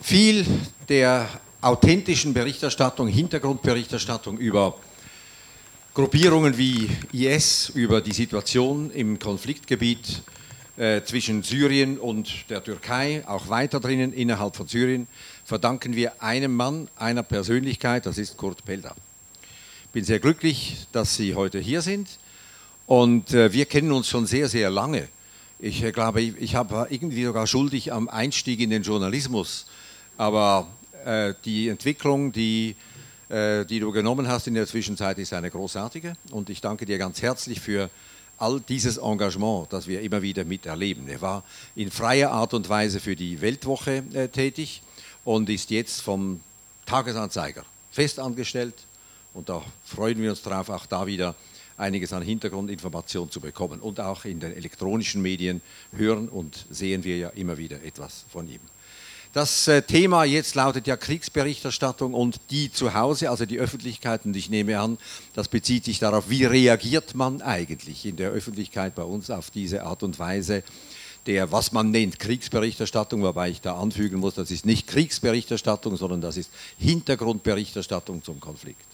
Viel der authentischen Berichterstattung, Hintergrundberichterstattung über Gruppierungen wie IS, über die Situation im Konfliktgebiet zwischen Syrien und der Türkei, auch weiter drinnen innerhalb von Syrien, verdanken wir einem Mann, einer Persönlichkeit, das ist Kurt Pelder. Ich bin sehr glücklich, dass Sie heute hier sind und wir kennen uns schon sehr, sehr lange. Ich glaube, ich habe irgendwie sogar schuldig am Einstieg in den Journalismus, aber die Entwicklung, die du genommen hast in der Zwischenzeit, ist eine großartige und ich danke dir ganz herzlich für all dieses Engagement, das wir immer wieder miterleben. Er war in freier Art und Weise für die Weltwoche tätig und ist jetzt vom Tagesanzeiger fest angestellt und da freuen wir uns darauf, auch da wieder einiges an Hintergrundinformation zu bekommen. Und auch in den elektronischen Medien hören und sehen wir ja immer wieder etwas von ihm. Das Thema jetzt lautet ja Kriegsberichterstattung und die zu Hause, also die Öffentlichkeit. Und ich nehme an, das bezieht sich darauf, wie reagiert man eigentlich in der Öffentlichkeit bei uns auf diese Art und Weise der, was man nennt, Kriegsberichterstattung, wobei ich da anfügen muss, das ist nicht Kriegsberichterstattung, sondern das ist Hintergrundberichterstattung zum Konflikt.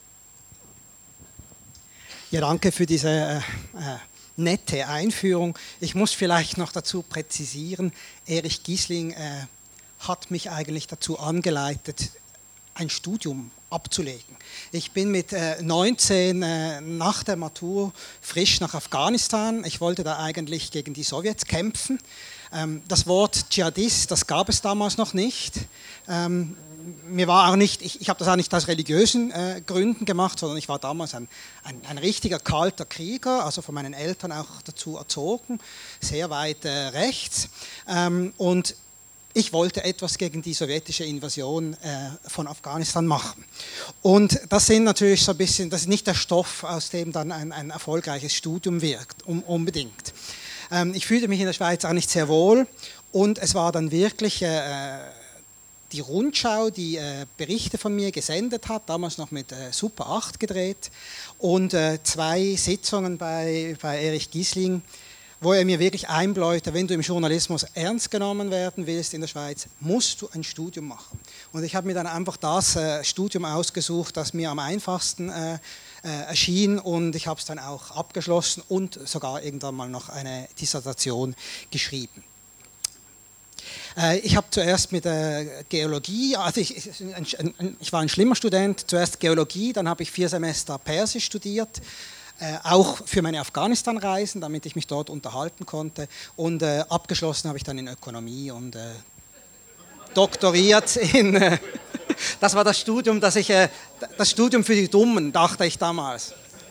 Ja, danke für diese nette Einführung. Ich muss vielleicht noch dazu präzisieren, Erich Giesling hat mich eigentlich dazu angeleitet, ein Studium abzulegen. Ich bin mit 19 nach der Matur frisch nach Afghanistan. Ich wollte da eigentlich gegen die Sowjets kämpfen. Das Wort Dschihadist, das gab es damals noch nicht. Mir war auch nicht, ich habe das auch nicht aus religiösen Gründen gemacht, sondern ich war damals ein richtiger kalter Krieger, also von meinen Eltern auch dazu erzogen, sehr weit rechts. Und ich wollte etwas gegen die sowjetische Invasion von Afghanistan machen. Und das sind natürlich so ein bisschen, das ist nicht der Stoff, aus dem dann ein erfolgreiches Studium wirkt, unbedingt. Ich fühlte mich in der Schweiz auch nicht sehr wohl und es war dann wirklich die Rundschau, die Berichte von mir gesendet hat, damals noch mit Super 8 gedreht und 2 Sitzungen bei Erich Giesling, wo er mir wirklich einbläute, wenn du im Journalismus ernst genommen werden willst in der Schweiz, musst du ein Studium machen. Und ich habe mir dann einfach das Studium ausgesucht, das mir am einfachsten erschien und ich habe es dann auch abgeschlossen und sogar irgendwann mal noch eine Dissertation geschrieben. Ich habe zuerst mit Geologie, also ich war ein schlimmer Student, zuerst Geologie, dann habe ich 4 Semester Persisch studiert, auch für meine Afghanistan-Reisen, damit ich mich dort unterhalten konnte und abgeschlossen habe ich dann in Ökonomie und doktoriert in, das war das Studium, das Studium für die Dummen, dachte ich damals.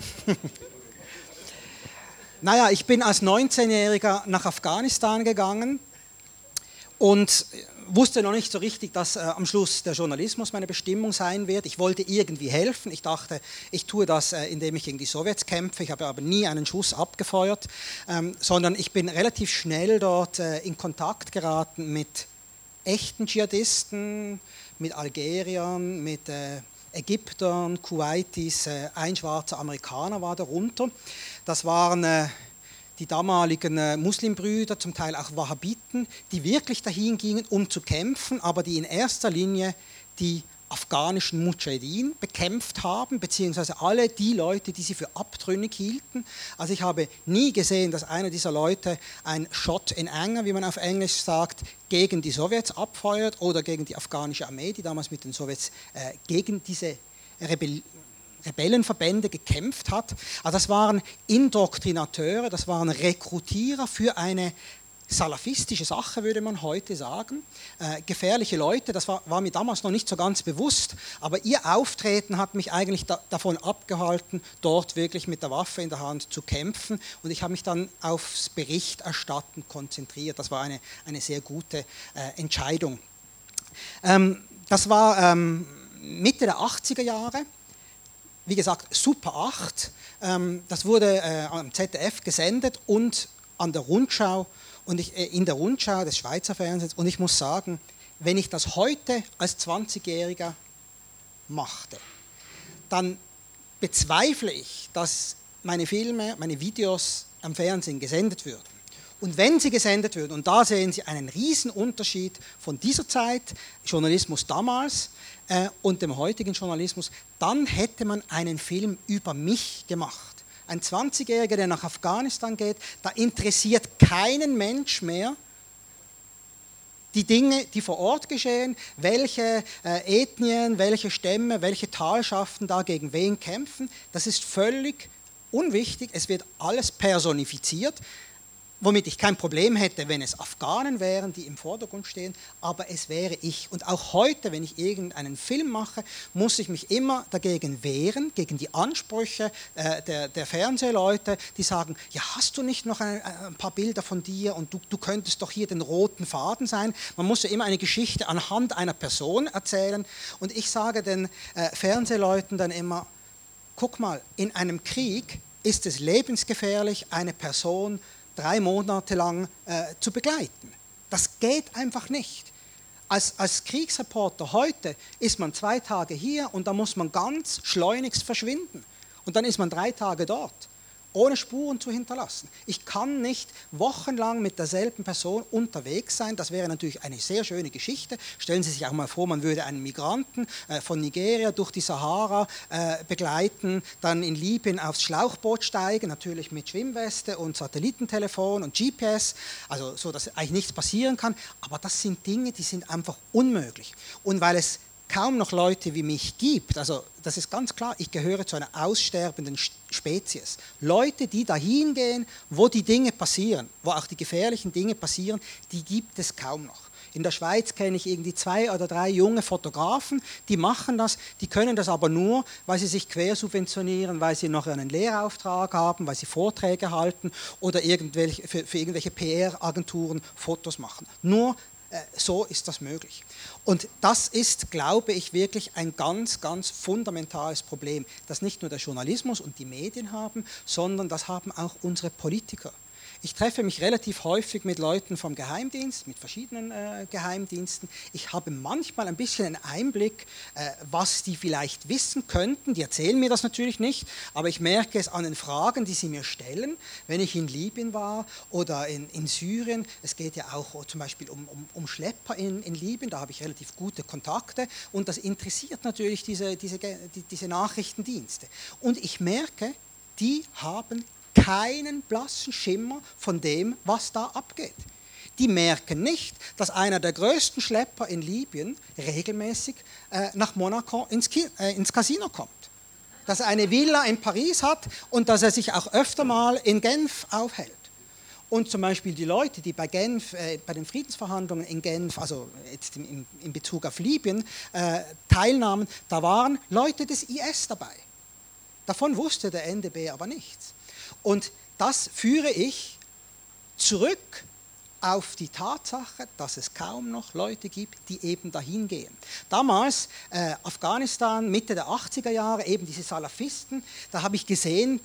Naja, ich bin als 19-Jähriger nach Afghanistan gegangen und wusste noch nicht so richtig, dass am Schluss der Journalismus meine Bestimmung sein wird. Ich wollte irgendwie helfen. Ich dachte, ich tue das, indem ich gegen die Sowjets kämpfe. Ich habe aber nie einen Schuss abgefeuert, sondern ich bin relativ schnell dort in Kontakt geraten mit echten Dschihadisten, mit Algeriern, mit Ägyptern, Kuwaitis, ein schwarzer Amerikaner war darunter. Das waren die damaligen Muslimbrüder, zum Teil auch Wahhabiten, die wirklich dahin gingen, um zu kämpfen, aber die in erster Linie die afghanischen Mudschahidin bekämpft haben, beziehungsweise alle die Leute, die sie für abtrünnig hielten. Also ich habe nie gesehen, dass einer dieser Leute ein Shot in Anger, wie man auf Englisch sagt, gegen die Sowjets abfeuert oder gegen die afghanische Armee, die damals mit den Sowjets gegen diese Rebellenverbände gekämpft hat. Also das waren Indoktrinateure, das waren Rekrutierer für eine salafistische Sache, würde man heute sagen. Gefährliche Leute, das war mir damals noch nicht so ganz bewusst, aber ihr Auftreten hat mich eigentlich davon abgehalten, dort wirklich mit der Waffe in der Hand zu kämpfen und ich habe mich dann aufs Berichterstatten konzentriert. Das war eine sehr gute Entscheidung. Das war Mitte der 80er Jahre. Wie gesagt, Super 8, das wurde am ZDF gesendet und an der Rundschau und in der Rundschau des Schweizer Fernsehens. Und ich muss sagen, wenn ich das heute als 20-Jähriger machte, dann bezweifle ich, dass meine Filme, meine Videos am Fernsehen gesendet würden. Und wenn sie gesendet würden, und da sehen Sie einen riesen Unterschied von dieser Zeit, Journalismus damals und dem heutigen Journalismus, dann hätte man einen Film über mich gemacht. Ein 20-Jähriger, der nach Afghanistan geht, da interessiert keinen Mensch mehr die Dinge, die vor Ort geschehen, welche Ethnien, welche Stämme, welche Talschaften da gegen wen kämpfen. Das ist völlig unwichtig. Es wird alles personifiziert, womit ich kein Problem hätte, wenn es Afghanen wären, die im Vordergrund stehen, aber es wäre ich. Und auch heute, wenn ich irgendeinen Film mache, muss ich mich immer dagegen wehren, gegen die Ansprüche der Fernsehleute, die sagen, ja, hast du nicht noch ein paar Bilder von dir und du könntest doch hier den roten Faden sein. Man muss ja immer eine Geschichte anhand einer Person erzählen. Und ich sage den Fernsehleuten dann immer, guck mal, in einem Krieg ist es lebensgefährlich, eine Person 3 Monate lang zu begleiten. Das geht einfach nicht. Als Kriegsreporter heute ist man 2 Tage hier und da muss man ganz schleunigst verschwinden. Und dann ist man 3 Tage dort, ohne Spuren zu hinterlassen. Ich kann nicht wochenlang mit derselben Person unterwegs sein. Das wäre natürlich eine sehr schöne Geschichte. Stellen Sie sich auch mal vor, man würde einen Migranten von Nigeria durch die Sahara begleiten, dann in Libyen aufs Schlauchboot steigen, natürlich mit Schwimmweste und Satellitentelefon und GPS, also so, dass eigentlich nichts passieren kann. Aber das sind Dinge, die sind einfach unmöglich. Und weil es kaum noch Leute wie mich gibt, also das ist ganz klar, ich gehöre zu einer aussterbenden Spezies. Leute, die dahin gehen, wo die Dinge passieren, wo auch die gefährlichen Dinge passieren, die gibt es kaum noch. In der Schweiz kenne ich irgendwie 2 oder 3 junge Fotografen, die machen das, die können das aber nur, weil sie sich quersubventionieren, weil sie noch einen Lehrauftrag haben, weil sie Vorträge halten oder für irgendwelche PR-Agenturen Fotos machen. Nur so ist das möglich. Und das ist, glaube ich, wirklich ein ganz, ganz fundamentales Problem, das nicht nur der Journalismus und die Medien haben, sondern das haben auch unsere Politiker. Ich treffe mich relativ häufig mit Leuten vom Geheimdienst, mit verschiedenen Geheimdiensten. Ich habe manchmal ein bisschen einen Einblick, was die vielleicht wissen könnten. Die erzählen mir das natürlich nicht, aber ich merke es an den Fragen, die sie mir stellen, wenn ich in Libyen war oder in Syrien. Es geht ja auch zum Beispiel um Schlepper in Libyen, da habe ich relativ gute Kontakte und das interessiert natürlich diese Nachrichtendienste. Und ich merke, die haben keinen blassen Schimmer von dem, was da abgeht. Die merken nicht, dass einer der größten Schlepper in Libyen regelmäßig nach Monaco ins Casino kommt. Dass er eine Villa in Paris hat und dass er sich auch öfter mal in Genf aufhält. Und zum Beispiel die Leute, die bei Genf, bei den Friedensverhandlungen in Genf, also jetzt in Bezug auf Libyen, teilnahmen, da waren Leute des IS dabei. Davon wusste der NDB aber nichts. Und das führe ich zurück auf die Tatsache, dass es kaum noch Leute gibt, die eben dahin gehen. Damals, Afghanistan, Mitte der 80er Jahre, eben diese Salafisten, da habe ich gesehen,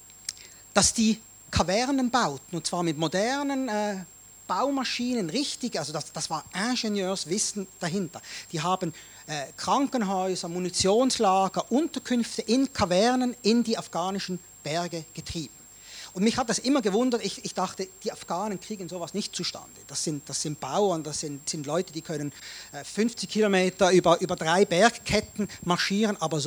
dass die Kavernen bauten, und zwar mit modernen Baumaschinen, richtig, also das war Ingenieurswissen dahinter. Die haben Krankenhäuser, Munitionslager, Unterkünfte in Kavernen in die afghanischen Berge getrieben. Und mich hat das immer gewundert, ich dachte, die Afghanen kriegen sowas nicht zustande. Das sind Bauern, das sind Leute, die können 50 Kilometer über 3 Bergketten marschieren, aber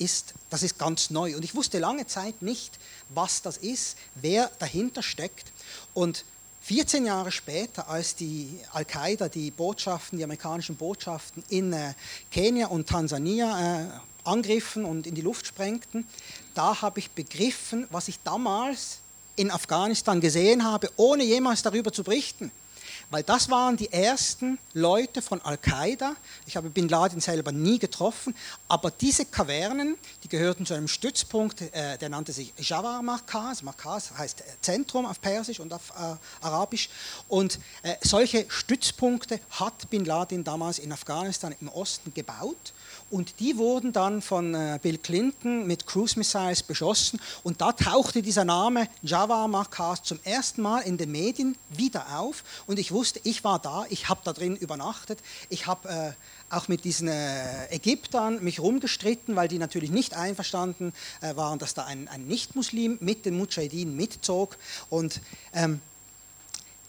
das ist ganz neu. Und ich wusste lange Zeit nicht, was das ist, wer dahinter steckt. Und 14 Jahre später, als die Al-Qaida die amerikanischen Botschaften in Kenia und Tansania angriffen und in die Luft sprengten, da habe ich begriffen, was ich damals in Afghanistan gesehen habe, ohne jemals darüber zu berichten. Weil das waren die ersten Leute von Al-Qaida. Ich habe Bin Laden selber nie getroffen, aber diese Kavernen, die gehörten zu einem Stützpunkt, der nannte sich Jawar Markaz. Markaz heißt Zentrum auf Persisch und auf Arabisch. Und solche Stützpunkte hat Bin Laden damals in Afghanistan im Osten gebaut. Und die wurden dann von Bill Clinton mit Cruise Missiles beschossen. Und da tauchte dieser Name Jawar Markaz zum ersten Mal in den Medien wieder auf. Und ich wusste, ich war da, ich habe da drin übernachtet. Ich habe auch mit diesen Ägyptern mich rumgestritten, weil die natürlich nicht einverstanden waren, dass da ein Nicht-Muslim mit den Mujahideen mitzog. Und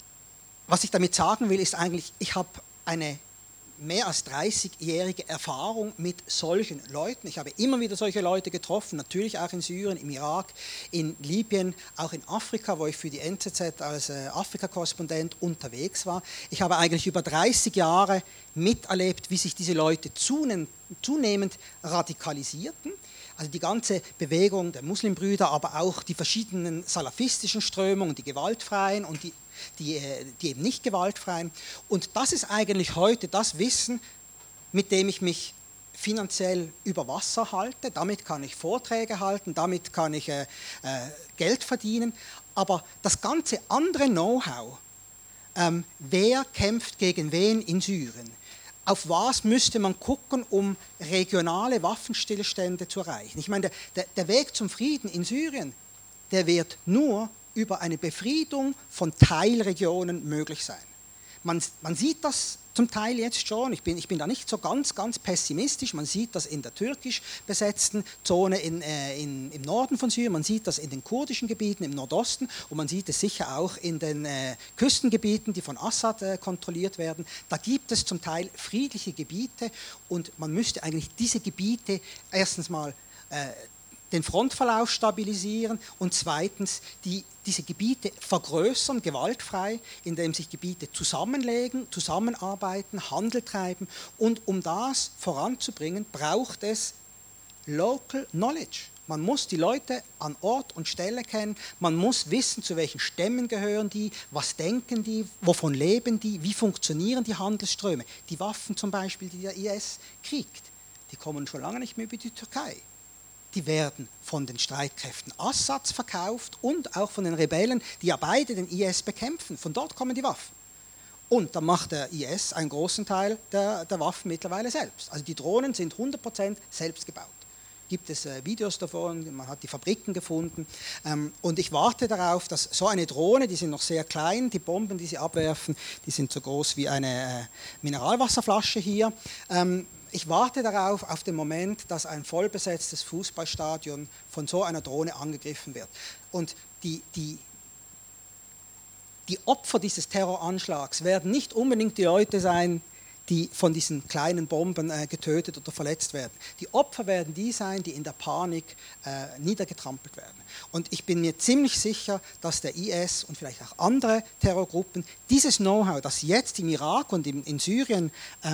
was ich damit sagen will, ist eigentlich, ich habe eine mehr als 30-jährige Erfahrung mit solchen Leuten. Ich habe immer wieder solche Leute getroffen, natürlich auch in Syrien, im Irak, in Libyen, auch in Afrika, wo ich für die NZZ als Afrika-Korrespondent unterwegs war. Ich habe eigentlich über 30 Jahre miterlebt, wie sich diese Leute zunehmend radikalisierten. Also die ganze Bewegung der Muslimbrüder, aber auch die verschiedenen salafistischen Strömungen, die gewaltfreien und die eben nicht gewaltfreien. Und das ist eigentlich heute das Wissen, mit dem ich mich finanziell über Wasser halte. Damit kann ich Vorträge halten, damit kann ich Geld verdienen. Aber das ganze andere Know-how, wer kämpft gegen wen in Syrien, auf was müsste man gucken, um regionale Waffenstillstände zu erreichen. Ich meine, der Weg zum Frieden in Syrien, der wird nur über eine Befriedung von Teilregionen möglich sein. Man sieht das zum Teil jetzt schon, ich bin da nicht so ganz pessimistisch, man sieht das in der türkisch besetzten Zone im Norden von Syrien, man sieht das in den kurdischen Gebieten im Nordosten und man sieht es sicher auch in den Küstengebieten, die von Assad kontrolliert werden. Da gibt es zum Teil friedliche Gebiete und man müsste eigentlich diese Gebiete erstens mal den Frontverlauf stabilisieren und zweitens diese Gebiete vergrößern, gewaltfrei, indem sich Gebiete zusammenlegen, zusammenarbeiten, Handel treiben. Und um das voranzubringen, braucht es Local Knowledge. Man muss die Leute an Ort und Stelle kennen, man muss wissen, zu welchen Stämmen gehören die, was denken die, wovon leben die, wie funktionieren die Handelsströme. Die Waffen zum Beispiel, die der IS kriegt, die kommen schon lange nicht mehr über die Türkei. Die werden von den Streitkräften Assads verkauft und auch von den Rebellen, die ja beide den IS bekämpfen. Von dort kommen die Waffen. Und dann macht der IS einen großen Teil der Waffen mittlerweile selbst. Also die Drohnen sind 100% selbst gebaut. Gibt es Videos davon, man hat die Fabriken gefunden. Und ich warte darauf, dass so eine Drohne, die sind noch sehr klein, die Bomben, die sie abwerfen, die sind so groß wie eine Mineralwasserflasche hier. Ich warte darauf, auf den Moment, dass ein vollbesetztes Fußballstadion von so einer Drohne angegriffen wird. Und die Opfer dieses Terroranschlags werden nicht unbedingt die Leute sein, die von diesen kleinen Bomben getötet oder verletzt werden. Die Opfer werden die sein, die in der Panik niedergetrampelt werden. Und ich bin mir ziemlich sicher, dass der IS und vielleicht auch andere Terrorgruppen dieses Know-how, das jetzt im Irak und in Syrien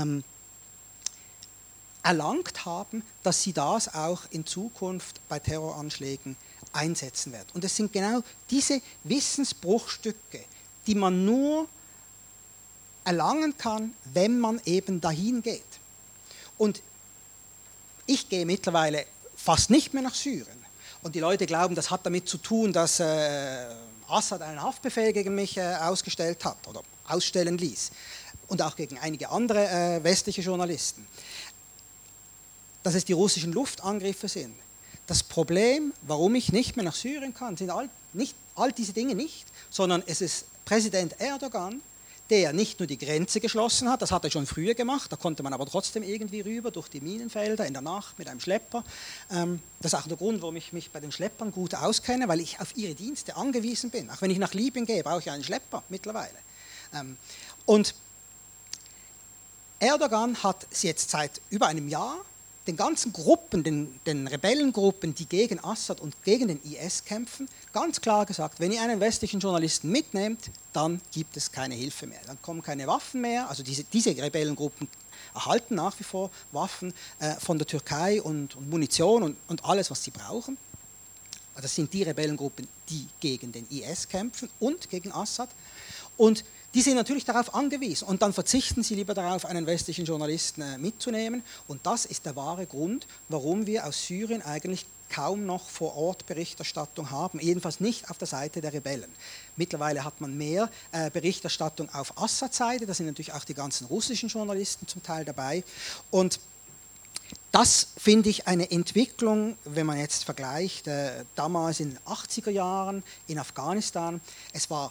erlangt haben, dass sie das auch in Zukunft bei Terroranschlägen einsetzen werden. Und es sind genau diese Wissensbruchstücke, die man nur erlangen kann, wenn man eben dahin geht. Und ich gehe mittlerweile fast nicht mehr nach Syrien. Und die Leute glauben, das hat damit zu tun, dass Assad einen Haftbefehl gegen mich ausgestellt hat oder ausstellen ließ. Und auch gegen einige andere westliche Journalisten. Dass es die russischen Luftangriffe sind. Das Problem, warum ich nicht mehr nach Syrien kann, sind all diese Dinge nicht, sondern es ist Präsident Erdogan, der nicht nur die Grenze geschlossen hat, das hat er schon früher gemacht, da konnte man aber trotzdem irgendwie rüber durch die Minenfelder in der Nacht mit einem Schlepper. Das ist auch der Grund, warum ich mich bei den Schleppern gut auskenne, weil ich auf ihre Dienste angewiesen bin. Auch wenn ich nach Libyen gehe, brauche ich einen Schlepper mittlerweile. Und Erdogan hat jetzt seit über einem Jahr den ganzen Gruppen, den Rebellengruppen, die gegen Assad und gegen den IS kämpfen, ganz klar gesagt, wenn ihr einen westlichen Journalisten mitnehmt, dann gibt es keine Hilfe mehr. Dann kommen keine Waffen mehr. Also diese Rebellengruppen erhalten nach wie vor Waffen von der Türkei und Munition und alles, was sie brauchen. Das sind die Rebellengruppen, die gegen den IS kämpfen und gegen Assad. Und die sind natürlich darauf angewiesen und dann verzichten sie lieber darauf, einen westlichen Journalisten mitzunehmen. Und das ist der wahre Grund, warum wir aus Syrien eigentlich kaum noch vor Ort Berichterstattung haben, jedenfalls nicht auf der Seite der Rebellen. Mittlerweile hat man mehr Berichterstattung auf Assad-Seite, da sind natürlich auch die ganzen russischen Journalisten zum Teil dabei. Und das finde ich eine Entwicklung, wenn man jetzt vergleicht, damals in den 80er Jahren in Afghanistan, es war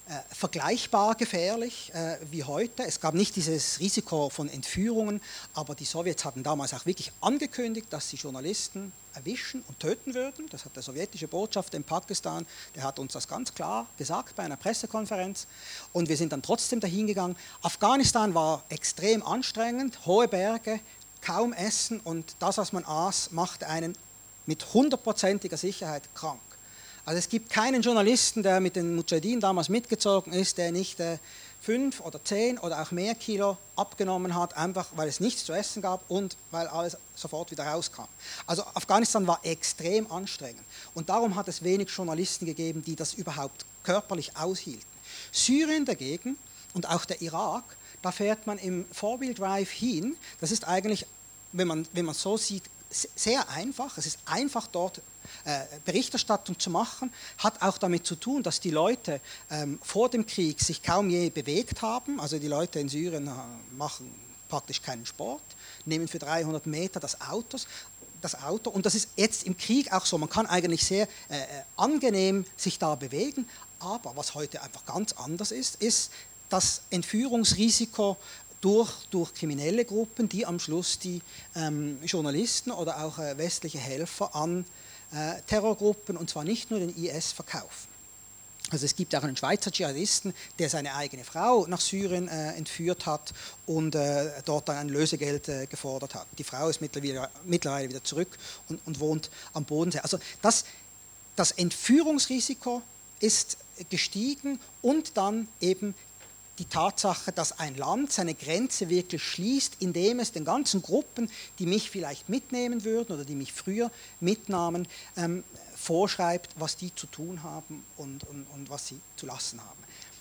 vergleichbar gefährlich wie heute. Es gab nicht dieses Risiko von Entführungen, aber die Sowjets hatten damals auch wirklich angekündigt, dass sie Journalisten erwischen und töten würden. Das hat der sowjetische Botschafter in Pakistan, der hat uns das ganz klar gesagt bei einer Pressekonferenz. Und wir sind dann trotzdem dahin gegangen. Afghanistan war extrem anstrengend, hohe Berge, kaum Essen und das, was man aß, macht einen mit 100%iger Sicherheit krank. Also es gibt keinen Journalisten, der mit den Mujahideen damals mitgezogen ist, der nicht 5 oder 10 oder auch mehr Kilo abgenommen hat, einfach weil es nichts zu essen gab und weil alles sofort wieder rauskam. Also Afghanistan war extrem anstrengend und darum hat es wenig Journalisten gegeben, die das überhaupt körperlich aushielten. Syrien dagegen und auch der Irak, da fährt man im Four-Wheel-Drive hin. Das ist eigentlich, wenn man so sieht, sehr einfach. Es ist einfach dort Berichterstattung zu machen, hat auch damit zu tun, dass die Leute vor dem Krieg sich kaum je bewegt haben. Also die Leute in Syrien machen praktisch keinen Sport, nehmen für 300 Meter das Auto. Und das ist jetzt im Krieg auch so. Man kann eigentlich sehr angenehm sich da bewegen. Aber was heute einfach ganz anders ist, ist das Entführungsrisiko durch kriminelle Gruppen, die am Schluss die Journalisten oder auch westliche Helfer an Terrorgruppen, und zwar nicht nur den IS, verkaufen. Also es gibt auch einen Schweizer Dschihadisten, der seine eigene Frau nach Syrien entführt hat und dort dann ein Lösegeld gefordert hat. Die Frau ist mittlerweile wieder zurück und wohnt am Bodensee. Also das Entführungsrisiko ist gestiegen und dann eben die Tatsache, dass ein Land seine Grenze wirklich schließt, indem es den ganzen Gruppen, die mich vielleicht mitnehmen würden oder die mich früher mitnahmen, vorschreibt, was die zu tun haben und was sie zu lassen haben.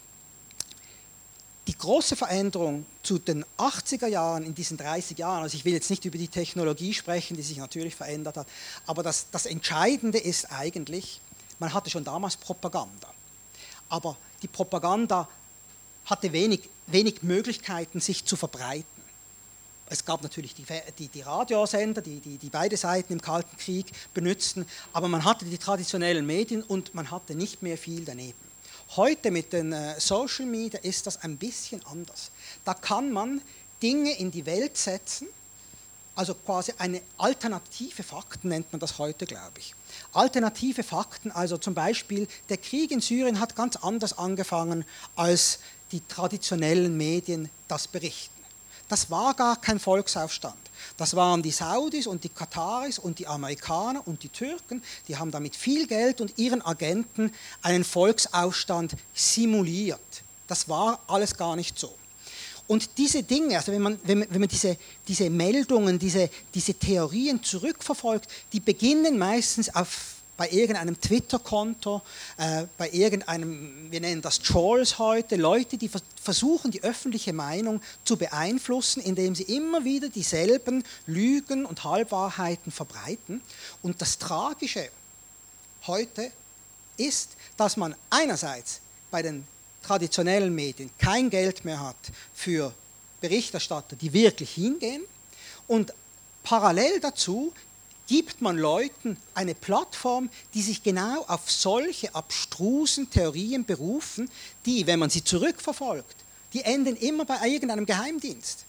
Die große Veränderung zu den 80er Jahren, in diesen 30 Jahren, also ich will jetzt nicht über die Technologie sprechen, die sich natürlich verändert hat, aber das Entscheidende ist eigentlich, man hatte schon damals Propaganda, aber die Propaganda hatte wenig Möglichkeiten, sich zu verbreiten. Es gab natürlich die Radiosender, die beide Seiten im Kalten Krieg benutzten, aber man hatte die traditionellen Medien und man hatte nicht mehr viel daneben. Heute mit den Social Media ist das ein bisschen anders. Da kann man Dinge in die Welt setzen, also quasi eine alternative Fakten nennt man das heute, glaube ich. Alternative Fakten, also zum Beispiel der Krieg in Syrien hat ganz anders angefangen, als die traditionellen Medien das berichten. Das war gar kein Volksaufstand. Das waren die Saudis und die Kataris und die Amerikaner und die Türken, die haben damit viel Geld und ihren Agenten einen Volksaufstand simuliert. Das war alles gar nicht so. Und diese Dinge, also wenn man diese Meldungen, diese Theorien zurückverfolgt, die beginnen meistens bei irgendeinem Twitter-Konto, bei irgendeinem, wir nennen das Trolls heute, Leute, die versuchen, die öffentliche Meinung zu beeinflussen, indem sie immer wieder dieselben Lügen und Halbwahrheiten verbreiten. Und das Tragische heute ist, dass man einerseits bei den traditionellen Medien kein Geld mehr hat für Berichterstatter, die wirklich hingehen, und parallel dazu gibt man Leuten eine Plattform, die sich genau auf solche abstrusen Theorien berufen, die, wenn man sie zurückverfolgt, die enden immer bei irgendeinem Geheimdienst.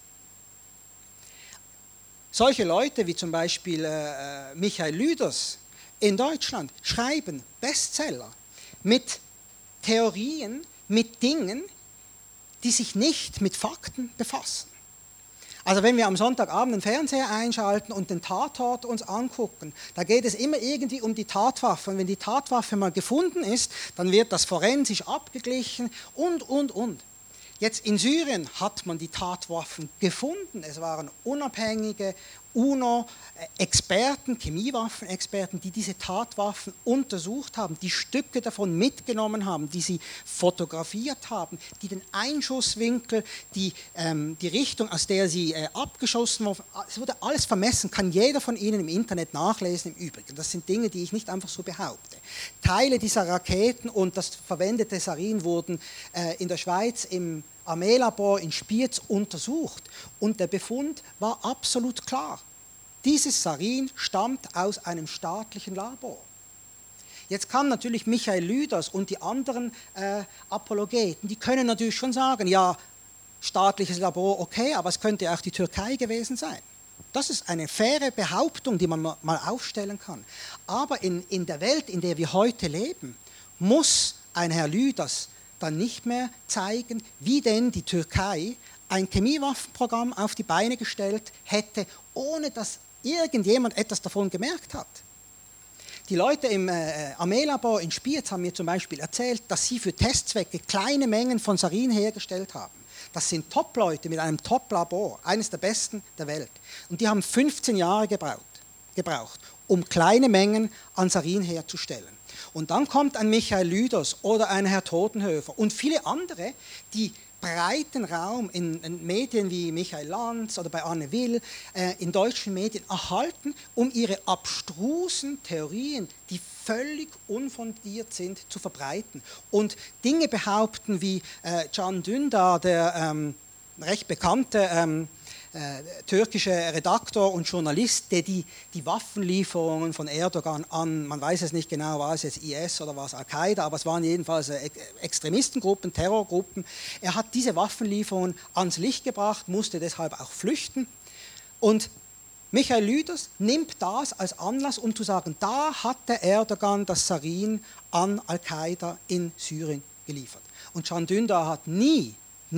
Solche Leute wie zum Beispiel Michael Lüders in Deutschland schreiben Bestseller mit Theorien, mit Dingen, die sich nicht mit Fakten befassen. Also wenn wir am Sonntagabend den Fernseher einschalten und den Tatort uns angucken, da geht es immer irgendwie um die Tatwaffe. Und wenn die Tatwaffe mal gefunden ist, dann wird das forensisch abgeglichen und. Jetzt in Syrien hat man die Tatwaffen gefunden. Es waren unabhängige UNO-Experten, Chemiewaffenexperten, die diese Tatwaffen untersucht haben, die Stücke davon mitgenommen haben, die sie fotografiert haben, die den Einschusswinkel, die Richtung, aus der sie abgeschossen wurden, es wurde alles vermessen, kann jeder von Ihnen im Internet nachlesen im Übrigen. Das sind Dinge, die ich nicht einfach so behaupte. Teile dieser Raketen und das verwendete Sarin wurden in der Schweiz im Armeelabor in Spiez untersucht und der Befund war absolut klar. Dieses Sarin stammt aus einem staatlichen Labor. Jetzt kann natürlich Michael Lüders und die anderen Apologeten, die können natürlich schon sagen, ja, staatliches Labor, okay, aber es könnte auch die Türkei gewesen sein. Das ist eine faire Behauptung, die man mal aufstellen kann. Aber in der Welt, in der wir heute leben, muss ein Herr Lüders dann nicht mehr zeigen, wie denn die Türkei ein Chemiewaffenprogramm auf die Beine gestellt hätte, ohne dass irgendjemand etwas davon gemerkt hat. Die Leute im Armeelabor in Spiez haben mir zum Beispiel erzählt, dass sie für Testzwecke kleine Mengen von Sarin hergestellt haben. Das sind Top-Leute mit einem Top-Labor, eines der besten der Welt. Und die haben 15 Jahre gebraucht, um kleine Mengen an Sarin herzustellen. Und dann kommt ein Michael Lüders oder ein Herr Totenhöfer und viele andere, die breiten Raum in Medien wie Michael Lanz oder bei Anne Will, in deutschen Medien erhalten, um ihre abstrusen Theorien, die völlig unfundiert sind, zu verbreiten. Und Dinge behaupten wie Can Dündar, der recht bekannte türkische Redaktor und Journalist, der die Waffenlieferungen von Erdogan an, man weiß es nicht genau, war es jetzt IS oder war es Al-Qaida, aber es waren jedenfalls Extremistengruppen, Terrorgruppen. Er hat diese Waffenlieferungen ans Licht gebracht, musste deshalb auch flüchten. Und Michael Lüders nimmt das als Anlass, um zu sagen, da hat der Erdogan das Sarin an Al-Qaida in Syrien geliefert. Und Can Dündar hat nie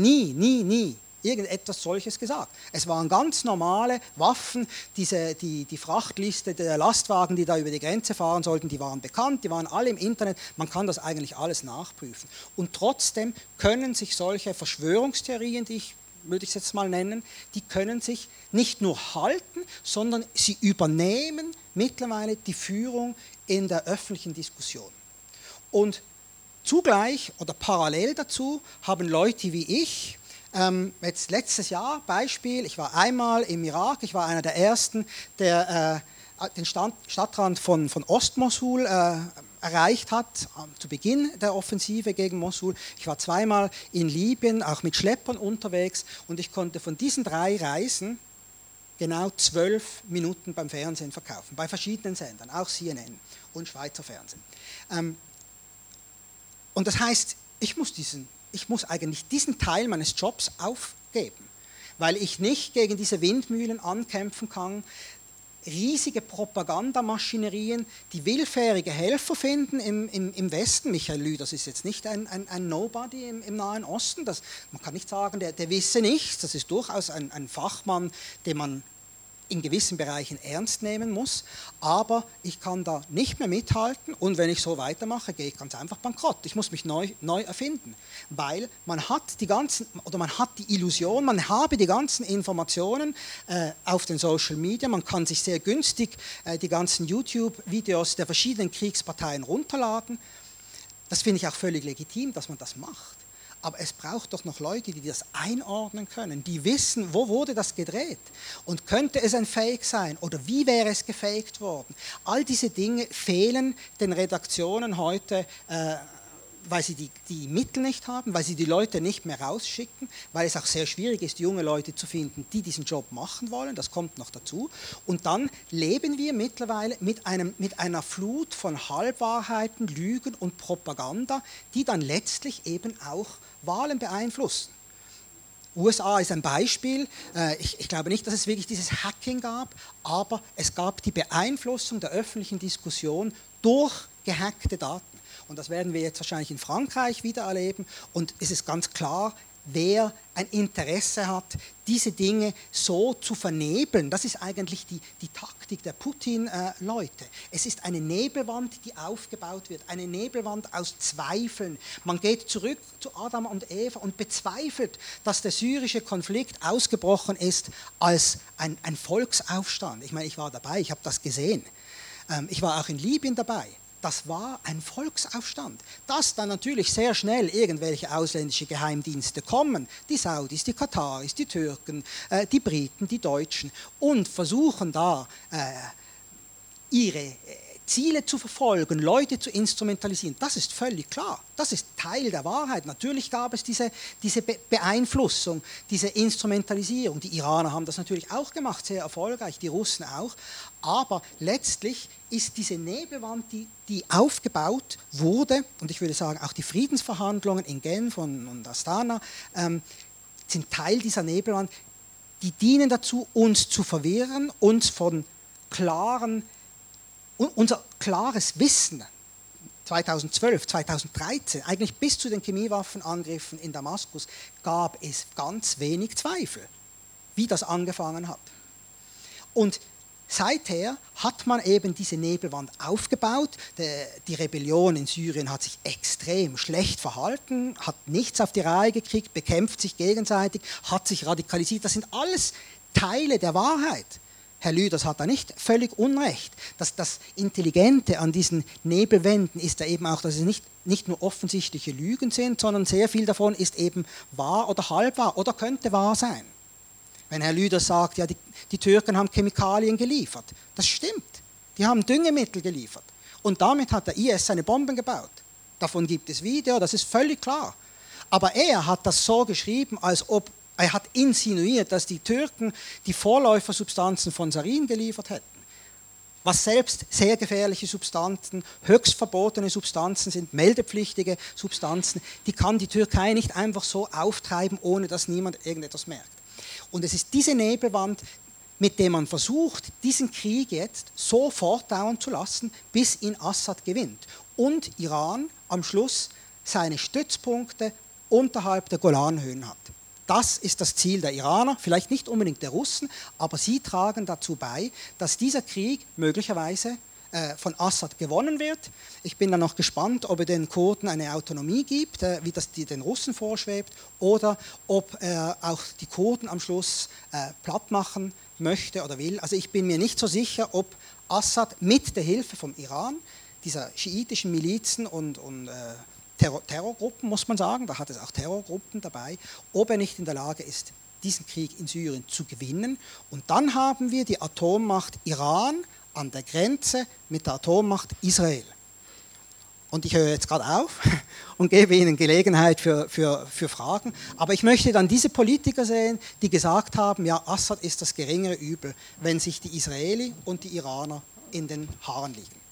irgendetwas solches gesagt. Es waren ganz normale Waffen, die Frachtliste der Lastwagen, die da über die Grenze fahren sollten, die waren bekannt, die waren alle im Internet, man kann das eigentlich alles nachprüfen. Und trotzdem können sich solche Verschwörungstheorien, würde ich es jetzt mal nennen, die können sich nicht nur halten, sondern sie übernehmen mittlerweile die Führung in der öffentlichen Diskussion. Und zugleich oder parallel dazu haben Leute wie ich, jetzt letztes Jahr, Beispiel, ich war einmal im Irak, ich war einer der Ersten, der den Stadtrand von Ostmosul erreicht hat, zu Beginn der Offensive gegen Mosul. Ich war zweimal in Libyen, auch mit Schleppern unterwegs und ich konnte von diesen 3 Reisen genau 12 Minuten beim Fernsehen verkaufen, bei verschiedenen Sendern, auch CNN und Schweizer Fernsehen. Und das heißt, ich muss eigentlich diesen Teil meines Jobs aufgeben, weil ich nicht gegen diese Windmühlen ankämpfen kann, riesige Propagandamaschinerien, die willfährige Helfer finden im Westen. Michael Lüders ist jetzt nicht ein Nobody im Nahen Osten, man kann nicht sagen, der wisse nichts, das ist durchaus ein Fachmann, den man in gewissen Bereichen ernst nehmen muss, aber ich kann da nicht mehr mithalten und wenn ich so weitermache, gehe ich ganz einfach bankrott. Ich muss mich neu erfinden, weil man hat die Illusion, man habe die ganzen Informationen auf den Social Media, man kann sich sehr günstig die ganzen YouTube-Videos der verschiedenen Kriegsparteien runterladen. Das finde ich auch völlig legitim, dass man das macht. Aber es braucht doch noch Leute, die das einordnen können, die wissen, wo wurde das gedreht und könnte es ein Fake sein oder wie wäre es gefaked worden. All diese Dinge fehlen den Redaktionen heute, weil sie die Mittel nicht haben, weil sie die Leute nicht mehr rausschicken, weil es auch sehr schwierig ist, junge Leute zu finden, die diesen Job machen wollen, das kommt noch dazu. Und dann leben wir mittlerweile mit einer Flut von Halbwahrheiten, Lügen und Propaganda, die dann letztlich eben auch Wahlen beeinflussen. USA ist ein Beispiel. Ich glaube nicht, dass es wirklich dieses Hacking gab, aber es gab die Beeinflussung der öffentlichen Diskussion durch gehackte Daten. Und das werden wir jetzt wahrscheinlich in Frankreich wieder erleben. Und es ist ganz klar, wer ein Interesse hat, diese Dinge so zu vernebeln. Das ist eigentlich die Taktik der Putin-Leute. Es ist eine Nebelwand, die aufgebaut wird, eine Nebelwand aus Zweifeln. Man geht zurück zu Adam und Eva und bezweifelt, dass der syrische Konflikt ausgebrochen ist als ein Volksaufstand. Ich meine, ich war dabei, ich habe das gesehen. Ich war auch in Libyen dabei. Das war ein Volksaufstand. Dass dann natürlich sehr schnell irgendwelche ausländische Geheimdienste kommen, die Saudis, die Kataris, die Türken, die Briten, die Deutschen und versuchen da ihre Ziele zu verfolgen, Leute zu instrumentalisieren, das ist völlig klar. Das ist Teil der Wahrheit. Natürlich gab es diese Beeinflussung, diese Instrumentalisierung. Die Iraner haben das natürlich auch gemacht, sehr erfolgreich, die Russen auch. Aber letztlich ist diese Nebelwand, die aufgebaut wurde, und ich würde sagen, auch die Friedensverhandlungen in Genf und Astana sind Teil dieser Nebelwand, die dienen dazu, uns zu verwirren, uns von unser klares Wissen 2012, 2013, eigentlich bis zu den Chemiewaffenangriffen in Damaskus, gab es ganz wenig Zweifel, wie das angefangen hat. Und seither hat man eben diese Nebelwand aufgebaut. Die Rebellion in Syrien hat sich extrem schlecht verhalten, hat nichts auf die Reihe gekriegt, bekämpft sich gegenseitig, hat sich radikalisiert. Das sind alles Teile der Wahrheit. Herr Lüders hat da nicht völlig Unrecht. Das Intelligente an diesen Nebelwänden ist ja eben auch, dass es nicht nur offensichtliche Lügen sind, sondern sehr viel davon ist eben wahr oder halb wahr oder könnte wahr sein. Wenn Herr Lüders sagt, ja, die Türken haben Chemikalien geliefert, das stimmt. Die haben Düngemittel geliefert. Und damit hat der IS seine Bomben gebaut. Davon gibt es Video, das ist völlig klar. Aber er hat das so geschrieben, als ob er hat insinuiert, dass die Türken die Vorläufersubstanzen von Sarin geliefert hätten. Was selbst sehr gefährliche Substanzen, höchst verbotene Substanzen sind, meldepflichtige Substanzen, die kann die Türkei nicht einfach so auftreiben, ohne dass niemand irgendetwas merkt. Und es ist diese Nebelwand, mit der man versucht, diesen Krieg jetzt so fortdauern zu lassen, bis ihn Assad gewinnt. Und Iran am Schluss seine Stützpunkte unterhalb der Golanhöhen hat. Das ist das Ziel der Iraner, vielleicht nicht unbedingt der Russen, aber sie tragen dazu bei, dass dieser Krieg möglicherweise von Assad gewonnen wird. Ich bin dann noch gespannt, ob er den Kurden eine Autonomie gibt, wie das den Russen vorschwebt, oder ob er auch die Kurden am Schluss platt machen möchte oder will. Also ich bin mir nicht so sicher, ob Assad mit der Hilfe vom Iran, dieser schiitischen Milizen und Terrorgruppen, muss man sagen, da hat es auch Terrorgruppen dabei, ob er nicht in der Lage ist, diesen Krieg in Syrien zu gewinnen. Und dann haben wir die Atommacht Iran an der Grenze mit der Atommacht Israel. Und ich höre jetzt gerade auf und gebe Ihnen Gelegenheit für Fragen. Aber ich möchte dann diese Politiker sehen, die gesagt haben, ja, Assad ist das geringere Übel, wenn sich die Israeli und die Iraner in den Haaren liegen.